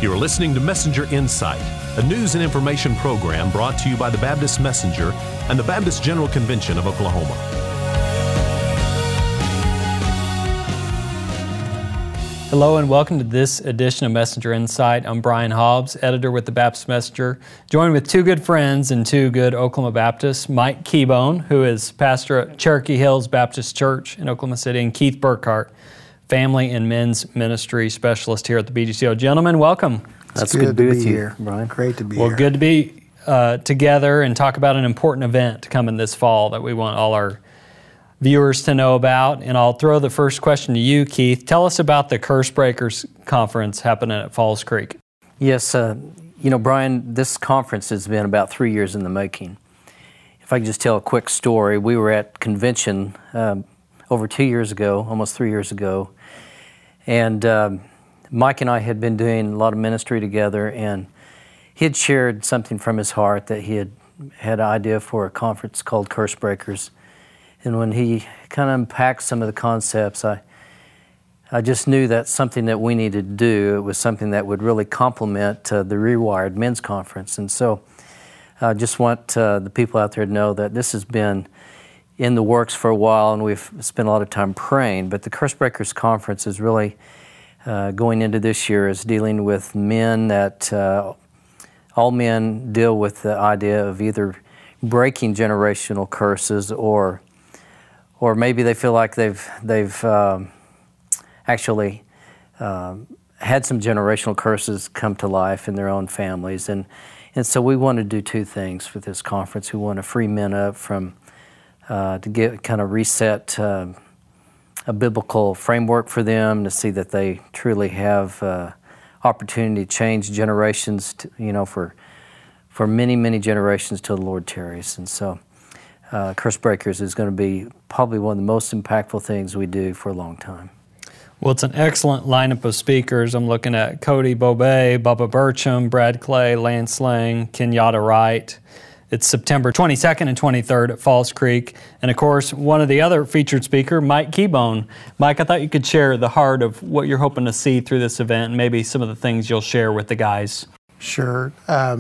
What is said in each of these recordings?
You are listening to Messenger Insight, a news and information program brought to you by the Baptist Messenger and the Baptist General Convention of Oklahoma. Hello and welcome to this edition of Messenger Insight. I'm Brian Hobbs, editor with the Baptist Messenger, joined with two good friends and two good Oklahoma Baptists, Mike Keybone, who is pastor at Cherokee Hills Baptist Church in Oklahoma City, and Keith Burkhart, family and men's ministry specialist here at the BGCO. Gentlemen, welcome. That's good to be with you, Brian. Great to be here. Well, good to be together and talk about an important event coming this fall that we want all our viewers to know about. And I'll throw the first question to you, Keith. Tell us about the Curse Breakers Conference happening at Falls Creek. Yes, Brian, this conference has been about 3 years in the making. If I could just tell a quick story, we were at convention over 2 years ago, almost 3 years ago, and Mike and I had been doing a lot of ministry together, and he had shared something from his heart that he had an idea for a conference called Curse Breakers. And when he kind of unpacked some of the concepts, I just knew that's something that we needed to do. It was something that would really complement the Rewired Men's Conference. And so I just want the people out there to know that this has been in the works for a while, and we've spent a lot of time praying. But the Curse Breakers Conference is really going into this year is dealing with men that all men deal with the idea of either breaking generational curses or maybe they feel like they've actually had some generational curses come to life in their own families. And so we want to do two things with this conference. We want to free men up from, to get kind of reset a biblical framework for them to see that they truly have opportunity to change generations, for many, many generations till the Lord tarries. And so Curse Breakers is going to be probably one of the most impactful things we do for a long time. Well, it's an excellent lineup of speakers. I'm looking at Cody Bobay, Bubba Burcham, Brad Clay, Lance Lang, Kenyatta Wright. It's September 22nd and 23rd at Falls Creek. And of course, one of the other featured speaker, Mike Keybone. Mike, I thought you could share the heart of what you're hoping to see through this event and maybe some of the things you'll share with the guys. Sure.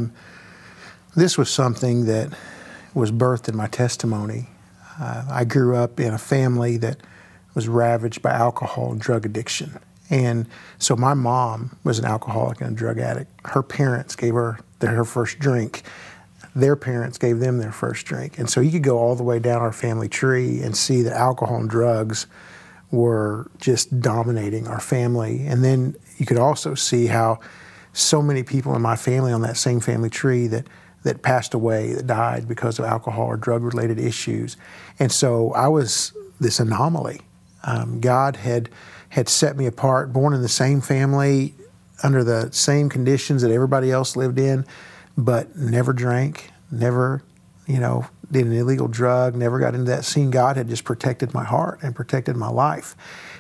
This was something that was birthed in my testimony. I grew up in a family that was ravaged by alcohol and drug addiction. And so my mom was an alcoholic and a drug addict. Her parents gave her her first drink. Their parents gave them their first drink. And so you could go all the way down our family tree and see that alcohol and drugs were just dominating our family. And then you could also see how so many people in my family on that same family tree that passed away, that died because of alcohol or drug-related issues. And so I was this anomaly. God had set me apart, born in the same family, under the same conditions that everybody else lived in, but never drank, never, did an illegal drug, never got into that scene. God had just protected my heart and protected my life.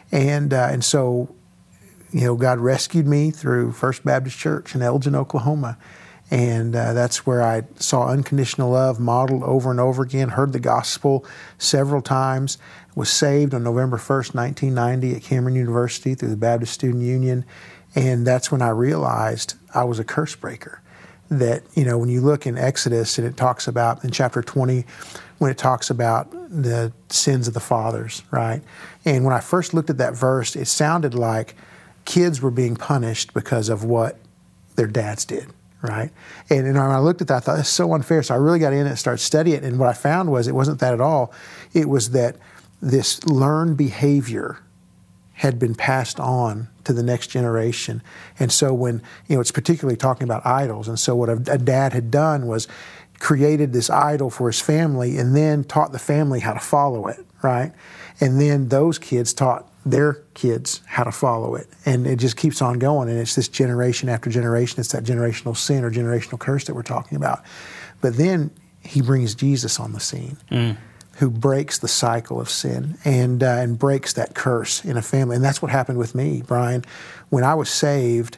And so, God rescued me through First Baptist Church in Elgin, Oklahoma. And that's where I saw unconditional love modeled over and over again, heard the gospel several times, was saved on November 1st, 1990 at Cameron University through the Baptist Student Union. And that's when I realized I was a curse breaker. That, when you look in Exodus and it talks about, in chapter 20, when it talks about the sins of the fathers, right? And when I first looked at that verse, it sounded like kids were being punished because of what their dads did. Right? And when I looked at that, I thought, that's so unfair. So I really got in and started studying it. And what I found was it wasn't that at all. It was that this learned behavior had been passed on to the next generation. And so when, it's particularly talking about idols. And so what a dad had done was created this idol for his family and then taught the family how to follow it, right? And then those kids taught their kids how to follow it. And it just keeps on going. And it's this generation after generation. It's that generational sin or generational curse that we're talking about. But then he brings Jesus on the scene, who breaks the cycle of sin and breaks that curse in a family. And that's what happened with me, Brian. When I was saved,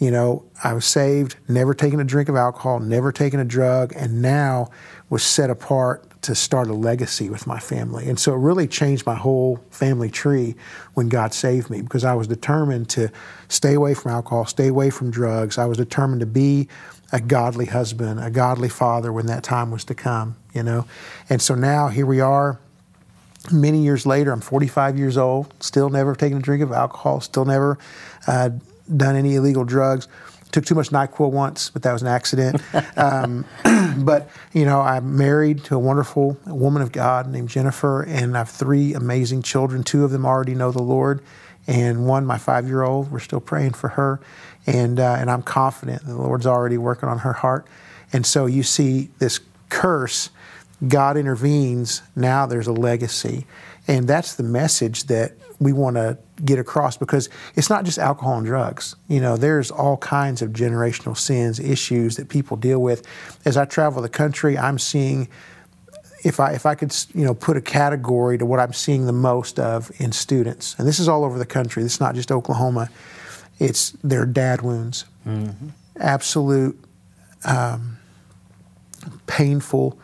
I was saved, never taken a drink of alcohol, never taken a drug, and now was set apart to start a legacy with my family. And so it really changed my whole family tree when God saved me, because I was determined to stay away from alcohol, stay away from drugs. I was determined to be a godly husband, a godly father when that time was to come, you know. And so now here we are, many years later. I'm 45 years old, still never taken a drink of alcohol, still never done any illegal drugs. Took too much NyQuil once, but that was an accident. But, you know, I'm married to a wonderful woman of God named Jennifer, and I have 3 amazing children. 2 of them already know the Lord, and one, my 5-year-old, we're still praying for her. And I'm confident that the Lord's already working on her heart. And so you see this curse, God intervenes, now there's a legacy. And that's the message that we want to get across, because it's not just alcohol and drugs. You know, there's all kinds of generational sins, issues that people deal with. As I travel the country, I'm seeing, if I could, you know, put a category to what I'm seeing the most of in students, and this is all over the country, this is not just Oklahoma, it's their dad wounds. Mm-hmm. Absolute painful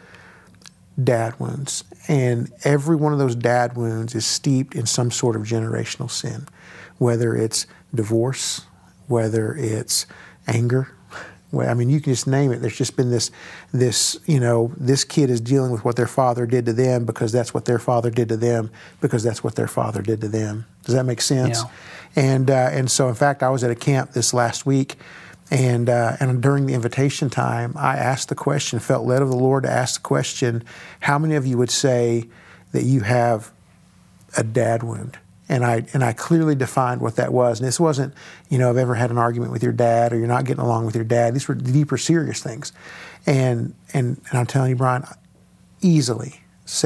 dad wounds. And every one of those dad wounds is steeped in some sort of generational sin, whether it's divorce, whether it's anger. Well, I mean, you can just name it. There's just been this, you know, this kid is dealing with what their father did to them because that's what their father did to them, because that's what their father did to them. Does that make sense? Yeah. And so, in fact, I was at a camp this last week, and during the invitation time, I asked the question, felt led of the Lord to ask the question, how many of you would say that you have a dad wound? And I clearly defined what that was. And this wasn't, you know, I've ever had an argument with your dad, or you're not getting along with your dad. These were deeper, serious things. And I'm telling you, Brian, easily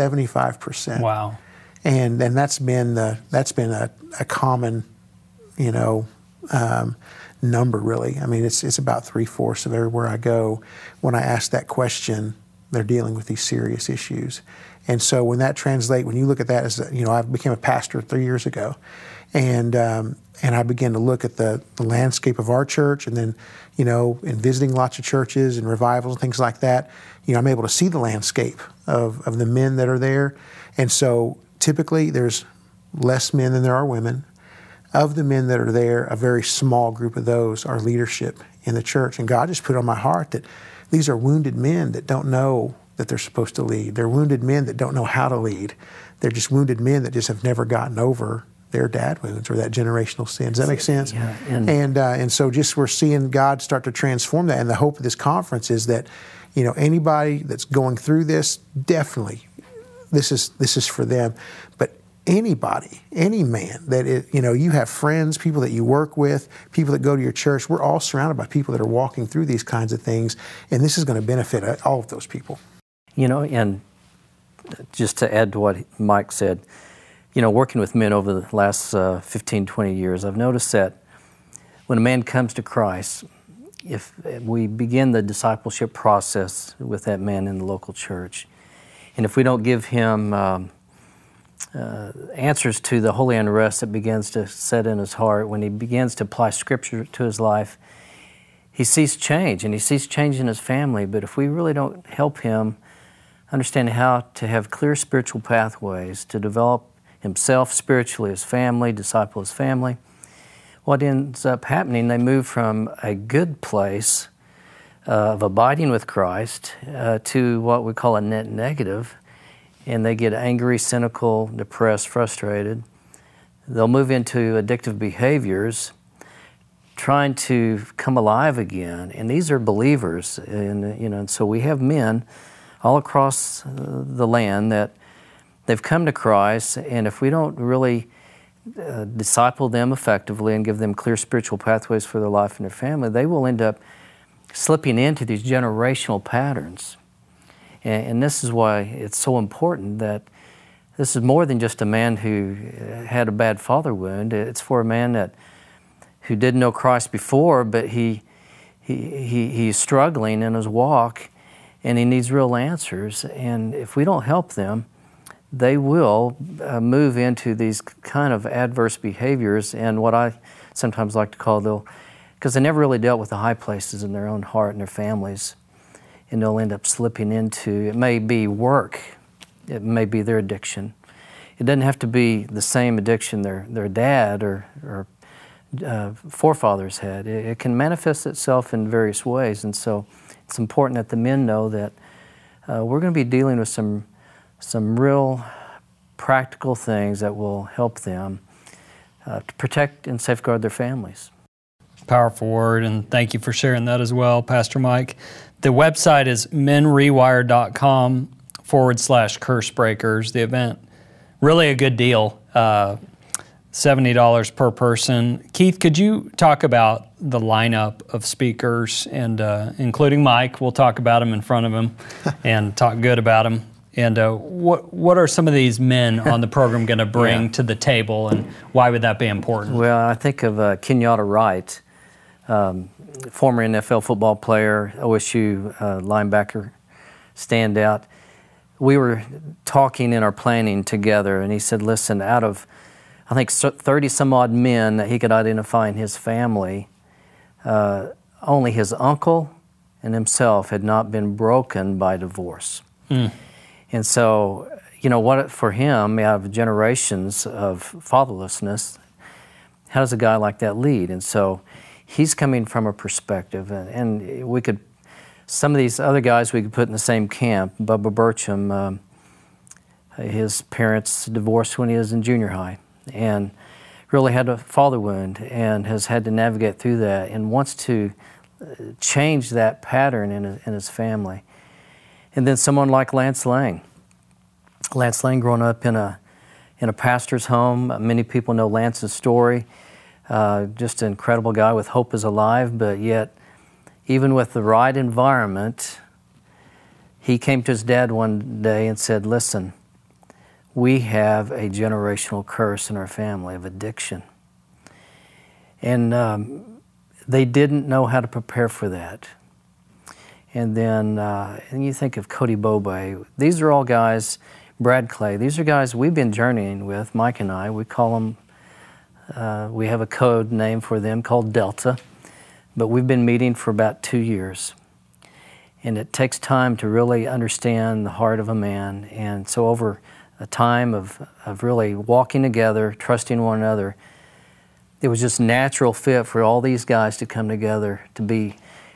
75%. Wow. And that's been a common, you know, number, really. I mean, it's about 3/4 of everywhere I go. When I ask that question, they're dealing with these serious issues. And so when you look at that as, you know, I became a pastor 3 years ago, and I began to look at the landscape of our church, and then, you know, in visiting lots of churches and revivals and things like that, you know, I'm able to see the landscape of the men that are there. And so typically there's less men than there are women. Of the men that are there, a very small group of those are leadership in the church. And God just put on my heart that these are wounded men that don't know that they're supposed to lead. They're wounded men that don't know how to lead. They're just wounded men that just have never gotten over their dad wounds or that generational sin. Does that make sense? Yeah. And so just we're seeing God start to transform that. And the hope of this conference is that, you know, anybody that's going through this, definitely, this is for them. But anybody, any man you know, you have friends, people that you work with, people that go to your church, we're all surrounded by people that are walking through these kinds of things, and this is going to benefit all of those people. You know, and just to add to what Mike said, you know, working with men over the last 15, 20 years, I've noticed that when a man comes to Christ, if we begin the discipleship process with that man in the local church, and if we don't give him answers to the holy unrest that begins to set in his heart, when he begins to apply Scripture to his life, he sees change, and he sees change in his family. But if we really don't help him understand how to have clear spiritual pathways to develop himself spiritually, his family, disciple his family, what ends up happening, they move from a good place of abiding with Christ to what we call a net negative, and they get angry, cynical, depressed, frustrated. They'll move into addictive behaviors, trying to come alive again. And these are believers, and you know. And so we have men all across the land that they've come to Christ, and if we don't really disciple them effectively and give them clear spiritual pathways for their life and their family, they will end up slipping into these generational patterns. And this is why it's so important that this is more than just a man who had a bad father wound. It's for a man who didn't know Christ before, but he's struggling in his walk, and he needs real answers. And if we don't help them, they will move into these kind of adverse behaviors, and what I sometimes like to call because they never really dealt with the high places in their own heart and their families, and they'll end up slipping into, it may be work, It may be their addiction. It doesn't have to be the same addiction their dad or forefathers had. It can manifest itself in various ways, and so it's important that the men know that we're going to be dealing with some real practical things that will help them to protect and safeguard their families. Powerful word, and thank you for sharing that as well, Pastor Mike. The website is menrewired.com/cursebreakers. The event, really a good deal, $70 per person. Keith, could you talk about the lineup of speakers, and including Mike? We'll talk about him in front of him and talk good about him. And what are some of these men on the program going to bring to the table, and why would that be important? Well, I think of Kenyatta Wright, former NFL football player, OSU linebacker, standout. We were talking in our planning together, and he said, listen, out of, I think, 30-some-odd men that he could identify in his family, only his uncle and himself had not been broken by divorce. And so, you know, what for him, out of generations of fatherlessness, how does a guy like that lead? And so he's coming from a perspective, and we could, some of these other guys we could put in the same camp. Bubba Burcham, his parents divorced when he was in junior high, and really had a father wound and has had to navigate through that and wants to change that pattern in his family. And then someone like Lance Lang. Lance Lang, growing up in a pastor's home. Many people know Lance's story. Just an incredible guy with hope is alive, but yet, even with the right environment, he came to his dad one day and said, listen, we have a generational curse in our family of addiction. And they didn't know how to prepare for that. And then and you think of Cody Bobe. These are all guys, Brad Clay, these are guys we've been journeying with, Mike and I. We call them, we have a code name for them called Delta, but we've been meeting for about 2 years. And it takes time to really understand the heart of a man. And so over a time of really walking together, trusting one another, it was just natural fit for all these guys to come together to be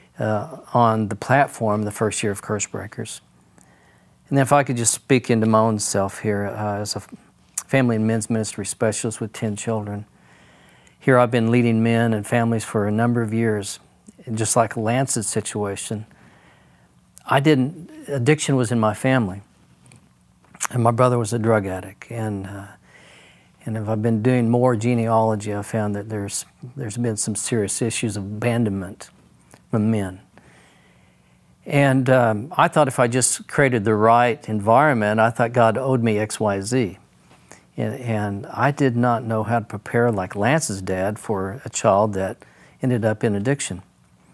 on the platform the first year of Curse Breakers. And then if I could just speak into my own self here, as a family and men's ministry specialist with 10 children, here I've been leading men and families for a number of years. And just like Lance's situation, addiction was in my family. And my brother was a drug addict. And if I've been doing more genealogy, I've found that there's been some serious issues of abandonment from men. And I thought if I just created the right environment, I thought God owed me X, Y, Z. And I did not know how to prepare, like Lance's dad, for a child that ended up in addiction.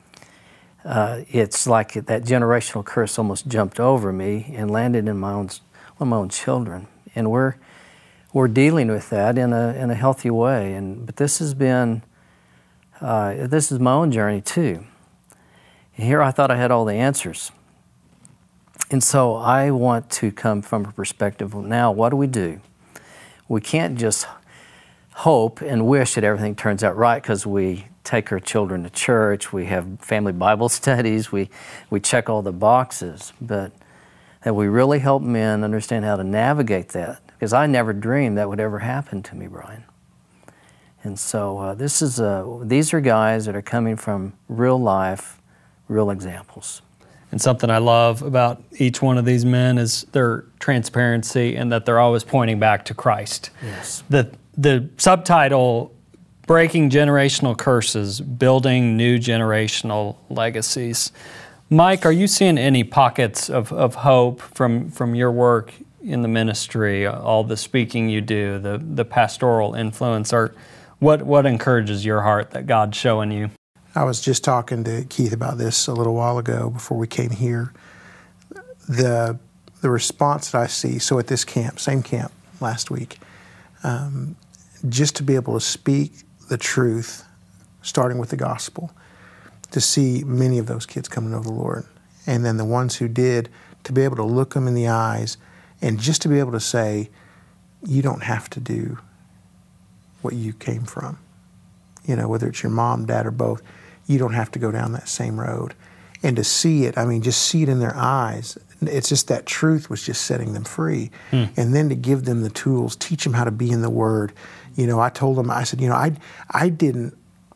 It's like that generational curse almost jumped over me and landed in one of my own children. And we're dealing with that in a healthy way. But this has been this is my own journey too. And here I thought I had all the answers. And so I want to come from a perspective of now, what do? We can't just hope and wish that everything turns out right because we take our children to church, we have family Bible studies, we check all the boxes, but that we really help men understand how to navigate that, because I never dreamed that would ever happen to me, Brian. And so these are guys that are coming from real life, real examples. And something I love about each one of these men is their transparency and that they're always pointing back to Christ. Yes. The subtitle, Breaking Generational Curses, Building New Generational Legacies. Mike, are you seeing any pockets of hope from your work in the ministry, all the speaking you do, the pastoral influence? Or what encourages your heart that God's showing you? I was just talking to Keith about this a little while ago before we came here. The response that I see, so at this camp, same camp last week, just to be able to speak the truth, starting with the gospel, to see many of those kids coming to the Lord. And then the ones who did, to be able to look them in the eyes And just to be able to say, you don't have to do what you came from. You know, whether it's your mom, dad, or both, you don't have to go down that same road. And to see it, I mean, just see it in their eyes. It's just that truth was just setting them free. And then to give them the tools, teach them how to be in the Word. You know, I told them, I said, you know, I didn't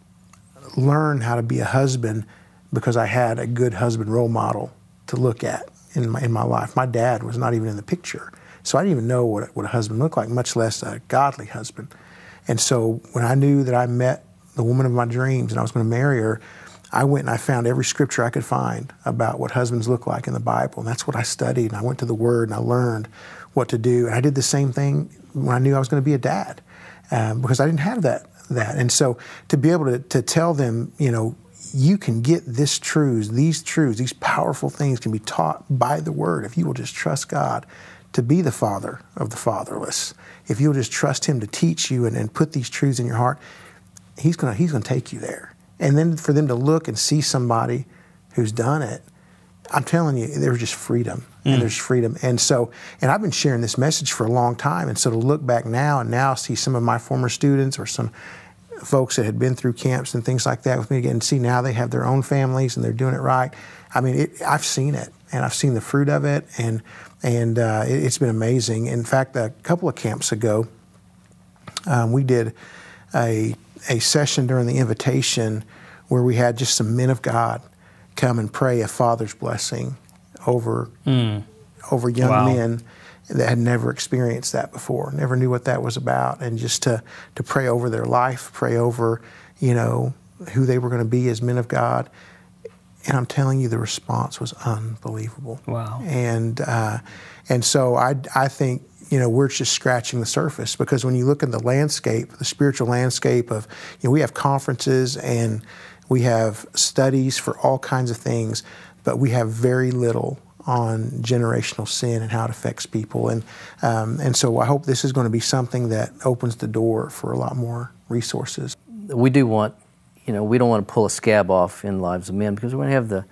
learn how to be a husband because I had a good husband role model to look at in my life. My dad was not even in the picture. So I didn't even know what a husband looked like, much less a godly husband. And so when I knew that I met the woman of my dreams and I was going to marry her, I went and I found every scripture I could find about what husbands look like in the Bible. And that's what I studied. And I went to the Word and I learned what to do. And I did the same thing when I knew I was going to be a dad because I didn't have that. And so to be able to tell them, you know, you can get these truths, these powerful things can be taught by the Word if you will just trust God to be the father of the fatherless. If you'll just trust Him to teach you and put these truths in your heart, He's going to take you there. And then for them to look and see somebody who's done it, I'm telling you, there's just freedom. And there's freedom. And I've been sharing this message for a long time. And so to look back now and now see some of my former students or some folks that had been through camps and things like that with me again, and see now they have their own families and they're doing it right. I mean, I've seen it, and I've seen the fruit of it, and it's been amazing. In fact, a couple of camps ago, we did a session during the invitation where we had just some men of God come and pray a father's blessing over young men that had never experienced that before, never knew what that was about, and just to pray over their life, pray over, you know, who they were going to be as men of God. And I'm telling you, the response was unbelievable. Wow. And so I think, you know, we're just scratching the surface, because when you look at the landscape, the spiritual landscape of, you know, we have conferences and we have studies for all kinds of things, but we have very little on generational sin and how it affects people. And so I hope this is going to be something that opens the door for a lot more resources. We do want, you know, we don't want to pull a scab off in the lives of men, because we're going to have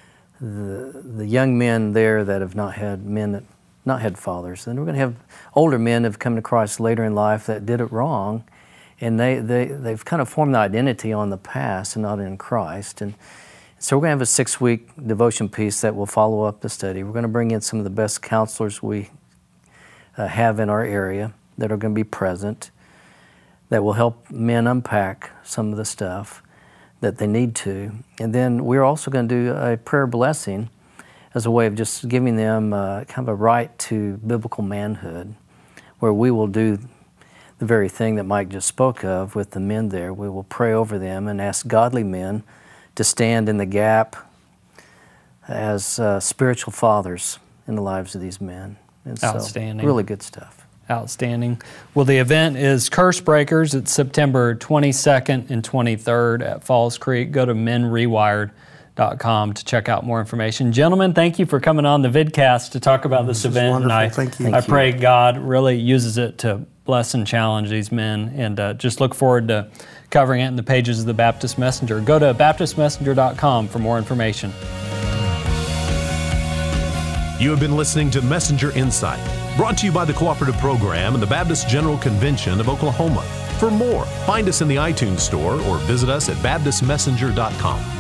the young men there that have not had fathers. And we're going to have older men that have come to Christ later in life that did it wrong, and they've kind of formed their identity on the past and not in Christ. And so we're going to have a 6-week devotion piece that will follow up the study. We're going to bring in some of the best counselors we have in our area that are going to be present, that will help men unpack some of the stuff that they need to. And then we're also going to do a prayer blessing as a way of just giving them kind of a right to biblical manhood, where we will do the very thing that Mike just spoke of with the men there. We will pray over them and ask godly men to stand in the gap as spiritual fathers in the lives of these men. And Outstanding. So, really good stuff. Outstanding. Well, the event is Curse Breakers. It's September 22nd and 23rd at Falls Creek. Go to menrewired.com to check out more information. Gentlemen, thank you for coming on the vidcast to talk about this event. Wonderful. And Thank you. I pray God really uses it to bless and challenge these men, and just look forward to covering it in the pages of the Baptist Messenger. Go to baptistmessenger.com for more information. You have been listening to Messenger Insight, brought to you by the Cooperative Program and the Baptist General Convention of Oklahoma. For more, find us in the iTunes Store or visit us at baptistmessenger.com.